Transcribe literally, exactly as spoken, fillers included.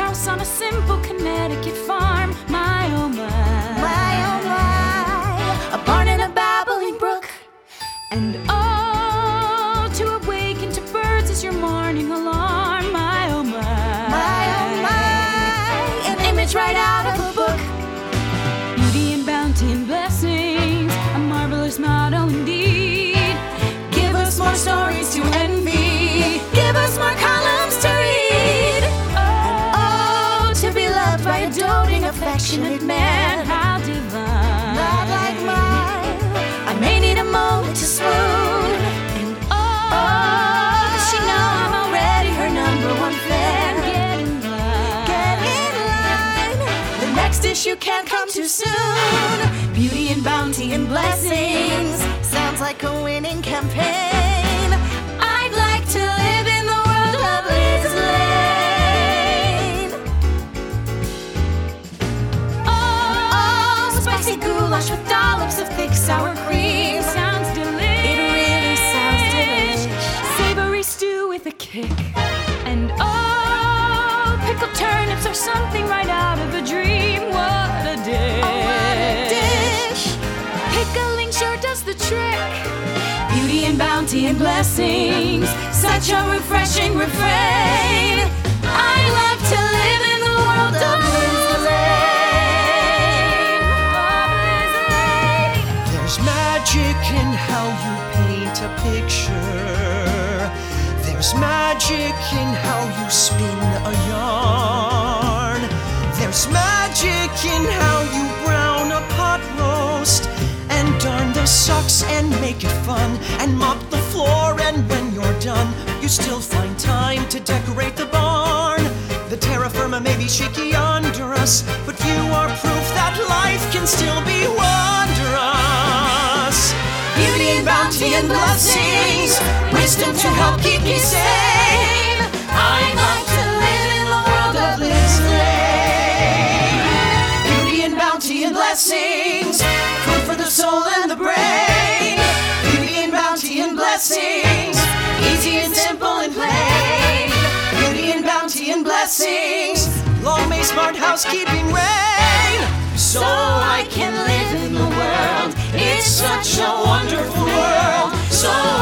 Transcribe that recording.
house on a simple Connecticut farm. My oh my, My oh my, a barn and a babbling brook. And oh, to awaken to birds is your morning alarm. My oh my, My oh my, an image right out of a book. beauty and bounty and blessings, a marvelous model indeed. Give us more stories to envy. Give us more columns to read. Oh, Oh, to be loved by a doting, affectionate man. how divine. Not like mine. I may need a moment to swoon. And Oh, oh, does she know I'm already her number one fan? get in line. Get in line. The next issue can't come too soon. Beauty and bounty and blessings sounds like a winning campaign. I'd like to live in the world of Liz Lane. Oh, spicy goulash with dollops of thick sour cream. Sounds delicious. It really sounds delicious. Savory stew with a kick. And oh, pickled turnips are something right out of a dream. What a dish. What a dish. Pickling sure does the trick. Beauty and bounty and blessings, such a refreshing refrain. I'd love to live in the world of Liz Lane. Of Liz Lane. There's magic in how you paint a picture. There's magic in how you spin a yarn. There's magic in how you brown a pot roast and darn the socks and make it fun and mop the floor, and when you're done you still find time to decorate the barn. The terra firma may be shaky under us, but you are proof that life can still be wondrous. Beauty and bounty and blessings, wisdom to help keep me sane. I'd like to live in the world of Liz Lane. Beauty and bounty and blessings, food for the soul and the brain. Beauty and bounty and blessings, easy and simple and plain. Beauty and bounty and blessings, Long may smart housekeeping reign, so I can live in the world. It's such a wonderful world. So